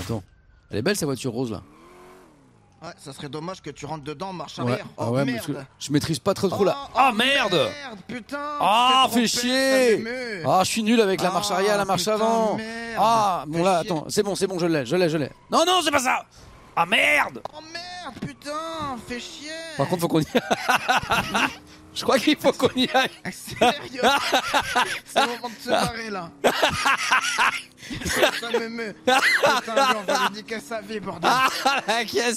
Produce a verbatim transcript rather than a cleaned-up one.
Attends. Elle est belle sa voiture rose là. Ouais, ça serait dommage que tu rentres dedans, marche Ouais, arrière. ah Oh ouais, mais merde. parce que je maîtrise pas trop trop Oh, là. oh, Ah merde. Merde, putain. Ah, tu t'es fais trompé, chier. ça m'émeut. Ah, je suis nul avec la marche Ah, arrière, la marche putain, avant. merde. Ah, bon Fais là, chier. attends, c'est bon, c'est bon, je l'ai, je l'ai, je l'ai. Non, non, c'est pas ça. Ah merde. Oh merde, putain, fais chier. Par contre, faut qu'on y aille. Je crois qu'il faut qu'on y aille. Sérieux. C'est le moment de se barrer là. Ça m'émeut. Putain, lui, on va lui niquer sa vie, bordel. Ah, la caisse.